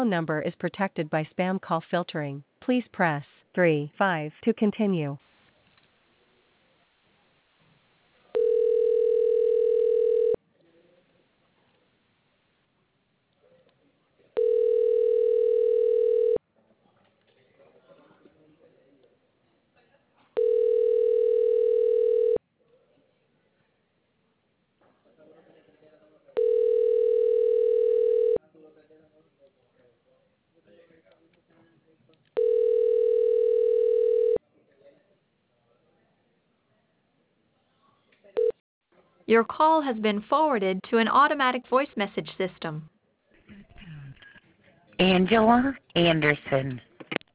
number is protected by spam call filtering. Please press 3 5 to continue. Your call has been forwarded to an automatic voice message system. Angela Anderson.